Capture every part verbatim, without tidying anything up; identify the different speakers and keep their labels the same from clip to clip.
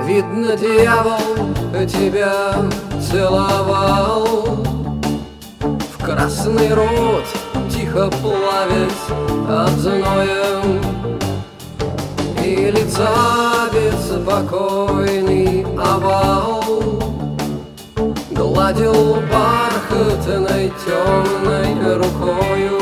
Speaker 1: Видно, дьявол тебя целовал в красный рот, тихо плавясь от зноя, и лица беспокойный овал гладил бархатной темной рукою.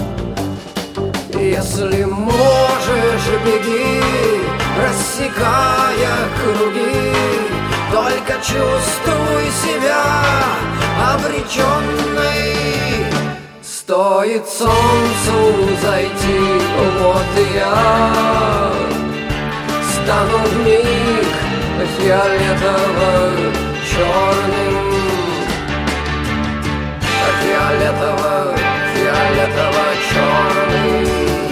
Speaker 1: Если можешь, беги, рассекая круги, только чувствуй себя обреченной. Стоит солнцу зайти, вот и я стану вмиг фиолетово-черным, фиолетово, фиолетово-черный,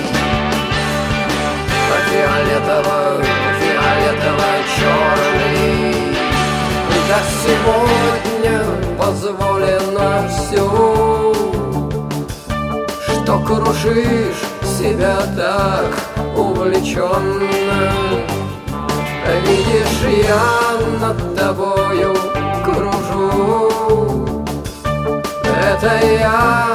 Speaker 1: фиолетово, фиолетово-черный. Да сегодня позволено все, что кружишь себя так увлеченно. Видишь, я над тобою кружу, это я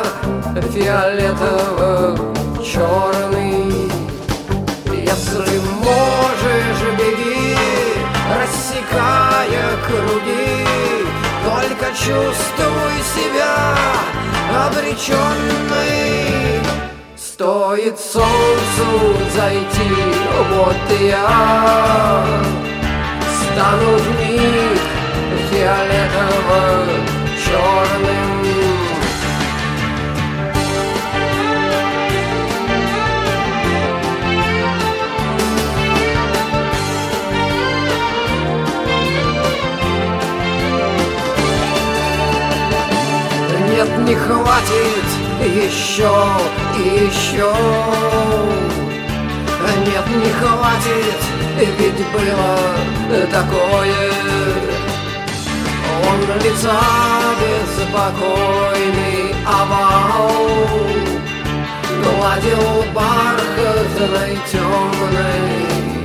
Speaker 1: фиолетово-черный. Если можешь, беги, рассекая круги, только чувствуй себя обреченной. Стоит солнцу зайти, вот и я стану вмиг фиолетово-черным. Нет, не хватит еще и еще. Нет, не хватит, ведь было такое. Он лица беспокойный овал гладил бархатной темной